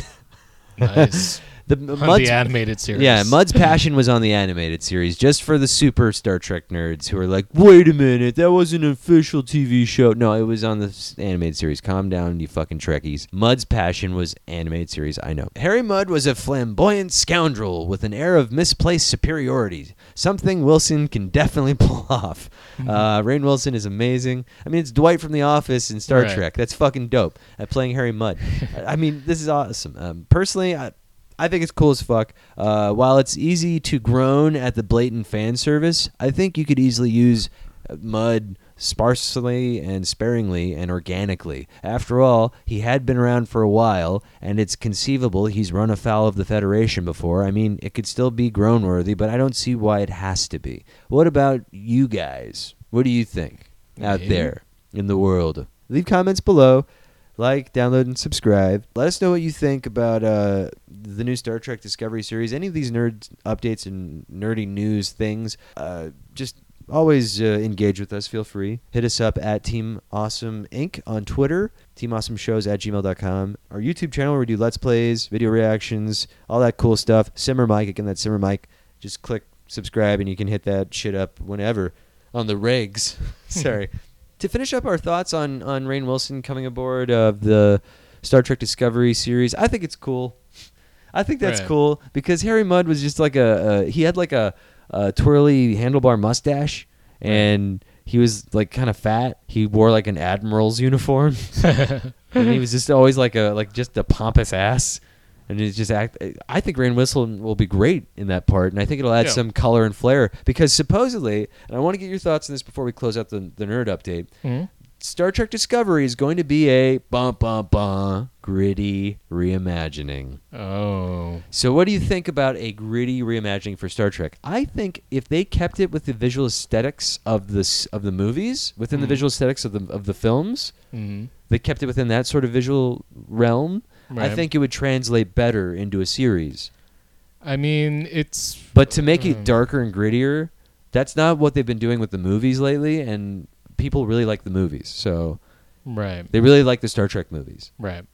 Nice. the On Mudd's, the animated series. yeah, Mudd's Passion was on the animated series, just for the super Star Trek nerds who are like, wait a minute, that wasn't an official T V show. No, it was on the s- animated series. Calm down, you fucking Trekkies. Mudd's Passion was animated series, I know. Harry Mudd was a flamboyant scoundrel with an air of misplaced superiority, something Wilson can definitely pull off. Uh, Rainn Wilson is amazing. I mean, it's Dwight from The Office in Star Right. Trek. That's fucking dope. At playing Harry Mudd. I mean, this is awesome. Um, personally, I... I think it's cool as fuck. Uh, while it's easy to groan at the blatant fan service, I think you could easily use uh, Mudd sparsely and sparingly and organically. After all, he had been around for a while, and it's conceivable he's run afoul of the Federation before. I mean, it could still be groan-worthy, but I don't see why it has to be. What about you guys? What do you think out Me? there in the world? Leave comments below. Like, download, and subscribe. Let us know what you think about uh, the new Star Trek Discovery series. Any of these nerd updates and nerdy news things. Uh, just always uh, engage with us. Feel free. Hit us up at Team Awesome Incorporated on Twitter. Team Awesome Shows at gmail dot com. Our YouTube channel where we do Let's Plays, video reactions, all that cool stuff. Simmer Mike. Again, that's Simmer Mike. Just click subscribe and you can hit that shit up whenever on the regs. Sorry. To finish up our thoughts on, on Rainn Wilson coming aboard of the Star Trek Discovery series, I think it's cool. I think that's Right. cool because Harry Mudd was just like a, a he had like a, a twirly handlebar mustache and he was like kind of fat. He wore like an admiral's uniform and he was just always like a like just a pompous ass. And it's just act. I think Rainn Wilson will be great in that part, and I think it'll add Yeah. some color and flair. Because supposedly, and I want to get your thoughts on this before we close out the, the nerd update. Mhm. Star Trek Discovery is going to be a bum bum bum gritty reimagining. Oh. So, what do you think about a gritty reimagining for Star Trek? I think if they kept it with the visual aesthetics of this of the movies, within the Mhm. visual aesthetics of the of the films, Mm-hmm. they kept it within that sort of visual realm. I Right. think it would translate better into a series. I mean, it's. But to make it Mm. darker and grittier, that's not what they've been doing with the movies lately, and people really like the movies. So Right. they really like the Star Trek movies. Right.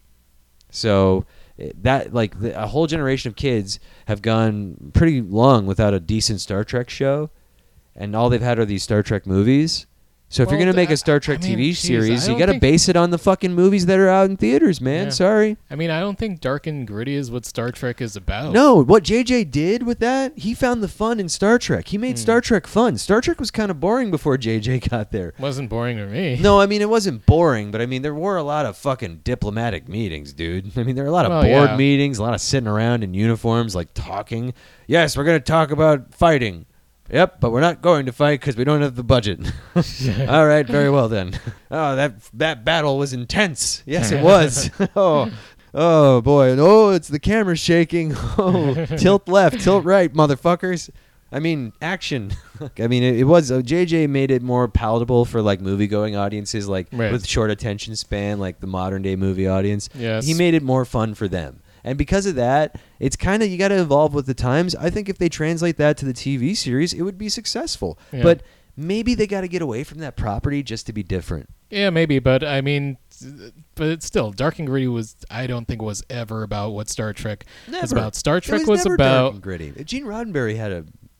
So eh, that like the, a whole generation of kids have gone pretty long without a decent Star Trek show, and all they've had are these Star Trek movies. So if Well, you're gonna th- make a Star I- Trek I mean, T V geez, series, I you don't gotta think- base it on the fucking movies that are out in theaters, man. Yeah. Sorry. I mean, I don't think dark and gritty is what Star Trek is about. No, what J J did with that, he found the fun in Star Trek. He made Hmm. Star Trek fun. Star Trek was kind of boring before J J got there. Wasn't boring to me. No, I mean, it wasn't boring, but I mean, there were a lot of fucking diplomatic meetings, dude. I mean, there were a lot of Well, board yeah. meetings, a lot of sitting around in uniforms, like talking. Yes, we're going to talk about fighting. Yep, but we're not going to fight because we don't have the budget. All right, very well then. Oh, that that battle was intense. Yes, it was. oh, oh boy. Oh, it's the camera shaking. Oh, tilt left, tilt right, motherfuckers. I mean, action. I mean, it, it was. Uh, J J made it more palatable for like movie-going audiences, like Right. with short attention span, like the modern-day movie audience. Yes. He made it more fun for them. And because of that, it's kind of, you got to evolve with the times. I think if they translate that to the T V series, it would be successful. Yeah. But maybe they got to get away from that property just to be different. Yeah, maybe, but I mean, but it's still, Dark and Gritty was, I don't think, was ever about what Star Trek was Never. about. Star It Trek was was never dark about. and gritty. Gene Roddenberry had a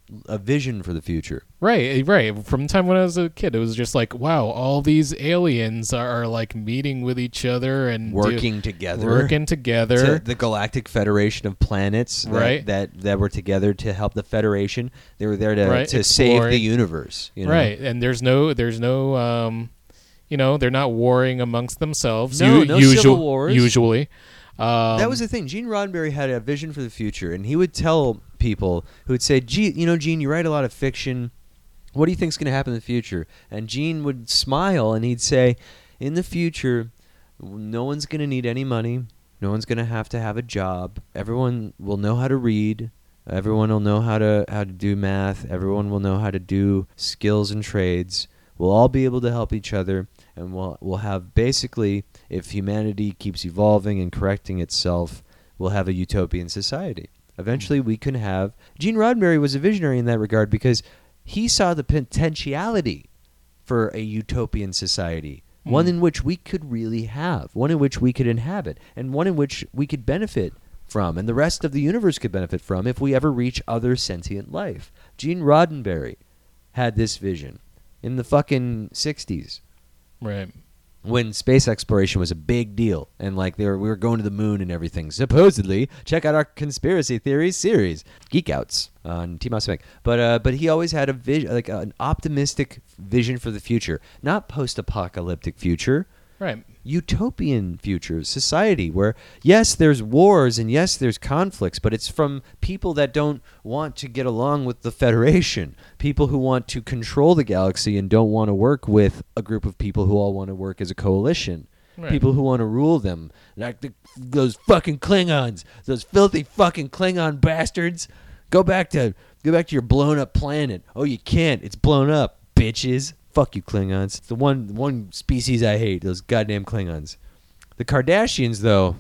a vision for the future. Right, right. From the time when I was a kid, it was just like, wow, all these aliens are, are like meeting with each other and Working do, together. Working together. To the Galactic Federation of Planets that, Right. that, that were together to help the Federation. They were there to, Right, to save exploring. the universe. You know? Right, and there's no, there's no, um, you know, they're not warring amongst themselves. No, u- no usual, civil wars. Usually. Um, That was the thing. Gene Roddenberry had a vision for the future, and he would tell people who would say, "Gee, you know, Gene, you write a lot of fiction. What do you think's going to happen in the future?" And Gene would smile, and he'd say, "In the future, no one's going to need any money. No one's going to have to have a job. Everyone will know how to read. Everyone will know how to how to do math. Everyone will know how to do skills and trades. We'll all be able to help each other, and we'll we'll have basically, if humanity keeps evolving and correcting itself, we'll have a utopian society. Eventually, we can have." Gene Roddenberry was a visionary in that regard because he saw the potentiality for a utopian society, mm. one in which we could really have, one in which we could inhabit, and one in which we could benefit from, and the rest of the universe could benefit from if we ever reach other sentient life. Gene Roddenberry had this vision in the fucking sixties. Right. When space exploration was a big deal, and like they were, we were going to the moon and everything. Supposedly, check out our conspiracy theories series, Geek Outs on T Mouse Mic. But uh, but he always had a vision, like an optimistic vision for the future, not post-apocalyptic future. Right. Utopian future, society where, yes, there's wars and yes, there's conflicts, but it's from people that don't want to get along with the Federation, people who want to control the galaxy and don't want to work with a group of people who all want to work as a coalition. Right. People who want to rule them, like the, those fucking Klingons, those filthy fucking Klingon bastards. Go back to go back to your blown up planet. Oh, you can't. It's blown up, bitches. Fuck you, Klingons. It's the one one species I hate, those goddamn Klingons. The Kardashians, though.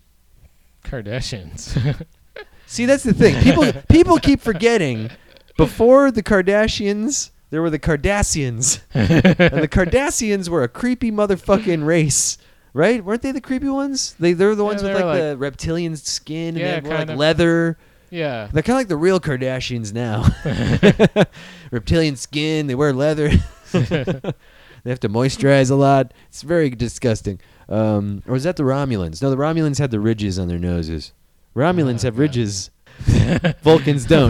Kardashians. See, that's the thing. People people keep forgetting. Before the Kardashians, there were the Cardassians. And the Cardassians were a creepy motherfucking race. Right? Weren't they the creepy ones? They, they're the ones Yeah, with they like, were the reptilian skin and Yeah, they had more like kind of. leather. Yeah. They're kind of like the real Kardashians now. Reptilian skin. They wear leather. They have to moisturize a lot. It's very disgusting. Um, or was that the Romulans? No, the Romulans had the ridges on their noses. Romulans Oh, have God. ridges. Vulcans don't.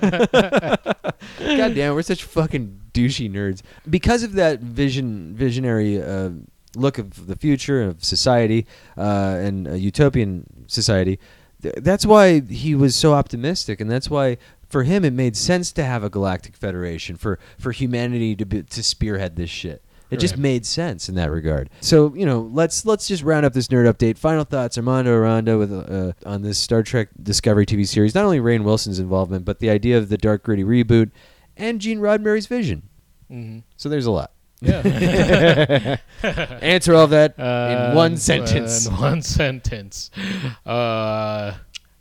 God damn, we're such fucking douchey nerds. Because of that vision, visionary uh, look of the future of society uh, and a utopian society, th- that's why he was so optimistic, and that's why for him it made sense to have a galactic federation for, for humanity to be, to spearhead this shit. It just Right. made sense in that regard. So, you know, let's let's just round up this nerd update. Final thoughts, Armando Aranda with uh, on this Star Trek Discovery T V series. Not only Rainn Wilson's involvement, but the idea of the dark, gritty reboot and Gene Roddenberry's vision. Mm-hmm. So there's a lot. Yeah. Answer all that Uh, in one sentence. In one sentence. Uh,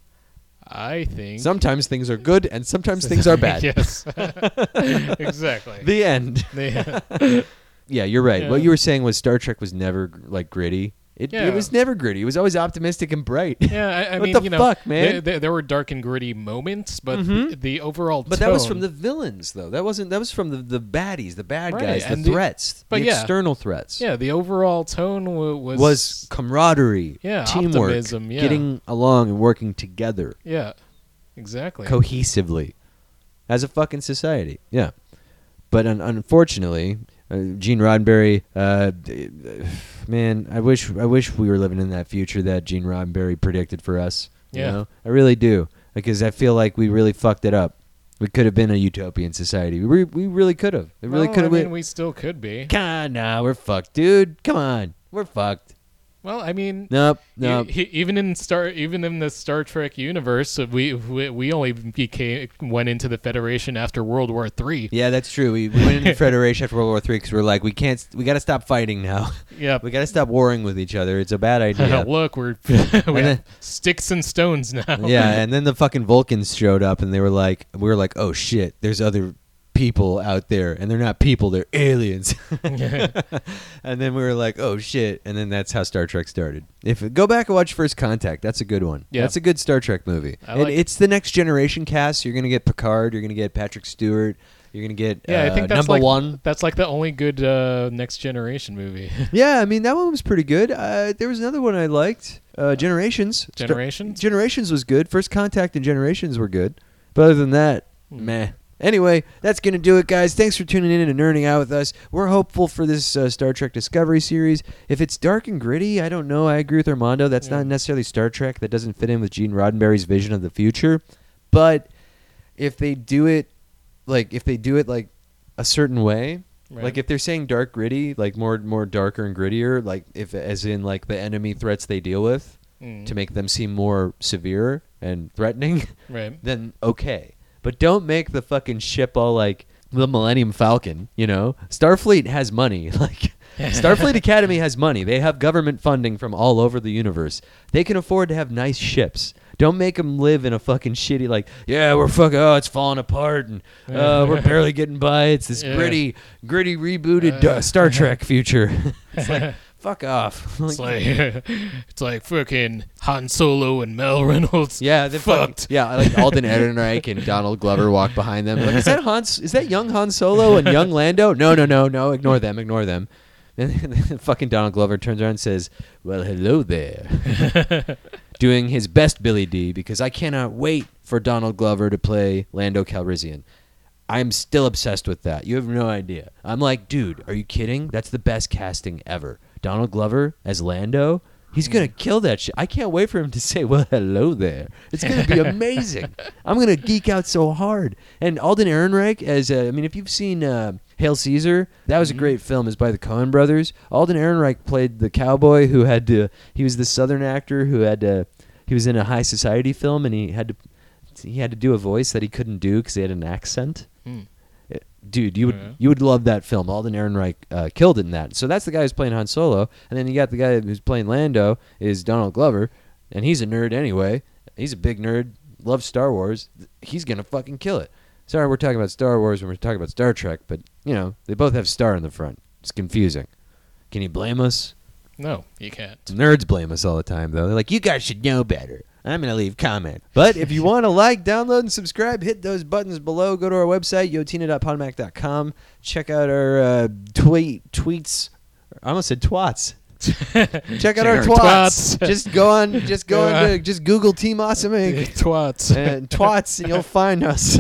I think. Sometimes things are good and sometimes things are bad. Yes. Exactly. The end. The- Yeah, you're right. Yeah. What you were saying was Star Trek was never like gritty. It, Yeah. it was never gritty. It was always optimistic and bright. yeah, I, I What mean, the you know, fuck, man? There, there, there were dark and gritty moments, but Mhm. the, the overall But that was tone- from the villains, though. That wasn't. That was from the, the baddies, the bad Right, guys, the and the- threats, but the yeah. external threats. Yeah, the overall tone w- was Was camaraderie, Yeah, teamwork, optimism, yeah. getting along and working together yeah, exactly. cohesively as a fucking society. Yeah, but un- unfortunately, uh, Gene Roddenberry, uh, d- man, I wish I wish we were living in that future that Gene Roddenberry predicted for us. You Yeah. know? I really do, because I feel like we really fucked it up. We could have been a utopian society. We re- we really could have. It really Well, could have I mean, been. we still could be. Come on, nah, we're fucked, dude. Come on, we're fucked. Well, I mean, Nope, e- nope. he- even in Star, even in the Star Trek universe, uh, we we, we only became went into the Federation after World War Three. Yeah, that's true. We, we went into the Federation after World War Three because we're like, we can't. We got to stop fighting now. Yeah. We got to stop warring with each other. It's a bad idea. Look, we're we have then- sticks and stones now. Yeah, and then the fucking Vulcans showed up, and they were like, we were like, oh shit, there's other people out there, and they're not people, they're aliens. And then we were like, oh shit, and then that's how Star Trek started. If go back and watch First Contact, that's a good one. Yeah. That's a good Star Trek movie. I And like it's the Next Generation cast. You're gonna get Picard, you're gonna get Patrick Stewart, you're gonna get Yeah, uh, I think that's number like, one. That's like the only good uh, Next Generation movie. Yeah, I mean that one was pretty good. Uh, there was another one I liked, uh, Generations. Star- Generations? Generations was good. First Contact and Generations were good, but other than that, Hmm. meh. Anyway, that's going to do it, guys. Thanks for tuning in and nerding out with us. We're hopeful for this uh, Star Trek Discovery series. If it's dark and gritty, I don't know. I agree with Armando. That's Yeah. not necessarily Star Trek. That doesn't fit in with Gene Roddenberry's vision of the future. But if they do it, like, if they do it, like, a certain way, Right. like, if they're saying dark gritty, like, more more darker and grittier, like, if as in, like, the enemy threats they deal with, Mm. to make them seem more severe and threatening, Right. then okay. But don't make the fucking ship all like the Millennium Falcon, you know? Starfleet has money. Like Starfleet Academy has money. They have government funding from all over the universe. They can afford to have nice ships. Don't make them live in a fucking shitty like, yeah, we're fucking, oh, it's falling apart and uh, we're barely getting by. It's this Yeah. gritty, gritty rebooted Uh, uh, Star Trek future. It's like, fuck off. It's like it's like fucking Han Solo and Mel Reynolds. Yeah, they fucked. Fucking, yeah, like Alden Ehrenreich and Donald Glover walk behind them. Like, is that Han? Is that young Han Solo and young Lando? No, no, no, no. Ignore them. Ignore them. And then fucking Donald Glover turns around and says, "Well, hello there," doing his best Billy D, because I cannot wait for Donald Glover to play Lando Calrissian. I'm still obsessed with that. You have no idea. I'm like, dude, are you kidding? That's the best casting ever. Donald Glover as Lando. He's going to kill that shit. I can't wait for him to say, well, hello there. It's going to be amazing. I'm going to geek out so hard. And Alden Ehrenreich as, uh, I mean, if you've seen uh, Hail Caesar, that was a great film. It's by the Coen brothers. Alden Ehrenreich played the cowboy who had to, he was the Southern actor who had to, he was in a high society film and he had to, he had to do a voice that he couldn't do because he had an accent. Hmm. Dude, you would Yeah. you would love that film. Alden Ehrenreich uh, killed it in that. So that's the guy who's playing Han Solo, and then you got the guy who's playing Lando is Donald Glover, and he's a nerd anyway. He's a big nerd, loves Star Wars. He's gonna fucking kill it. Sorry, we're talking about Star Wars when we're talking about Star Trek, but you know they both have star in the front. It's confusing. Can you blame us? No, you can't. Nerds blame us all the time, though. They're like, you guys should know better. I'm going to leave comment. But if you want to like, download, and subscribe, hit those buttons below. Go to our website, yotina dot podomac dot com. Check out our uh, tweet tweets. I almost said twats. Check out our our twats. twats. Just go on. Just go on. To, just Google Team Awesome Incorporated. Twats. And twats, and you'll find us.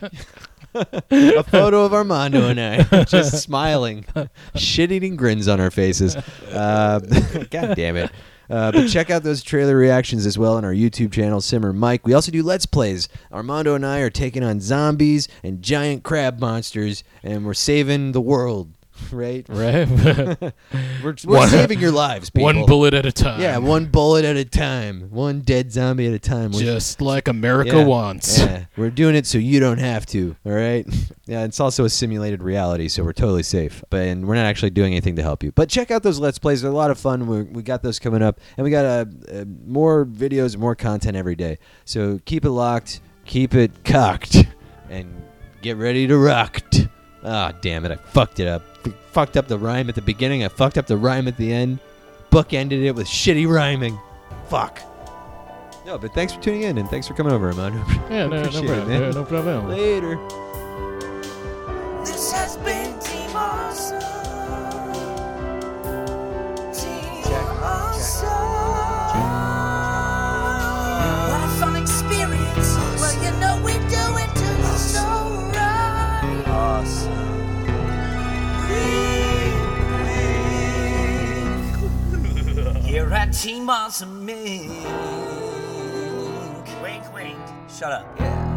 A photo of Armando and I just smiling, shit-eating grins on our faces. Uh, God damn it. Uh, but check out those trailer reactions as well on our YouTube channel, Simmer Mike. We also do Let's Plays. Armando and I are taking on zombies and giant crab monsters, and we're saving the world, right? Right. We're, we're One- saving your lives, people. One bullet at a time. Yeah, one bullet at a time. One dead zombie at a time. We're- Just like America Yeah. wants. Yeah, we're doing it so you don't have to. All right. Yeah, it's also a simulated reality, so we're totally safe. But and we're not actually doing anything to help you. But check out those Let's Plays; they're a lot of fun. We we got those coming up, and we got uh, uh, more videos, more content every day. So keep it locked, keep it cocked, and get ready to rock. Ah, damn it! I fucked it up. F- fucked up the rhyme at the beginning. I fucked up the rhyme at the end. Bookended it with shitty rhyming. Fuck. No, but thanks for tuning in, and thanks for coming over, Armando. Yeah, no, no Appreciate it, problem. man. Yeah, no problem. Later. This has been Team Awesome. Team Awesome. What a fun experience. Well, you know we do it to the soul right. Awesome. Here at Team Awesome Incorporated. Wink, wink. Shut up. Yeah.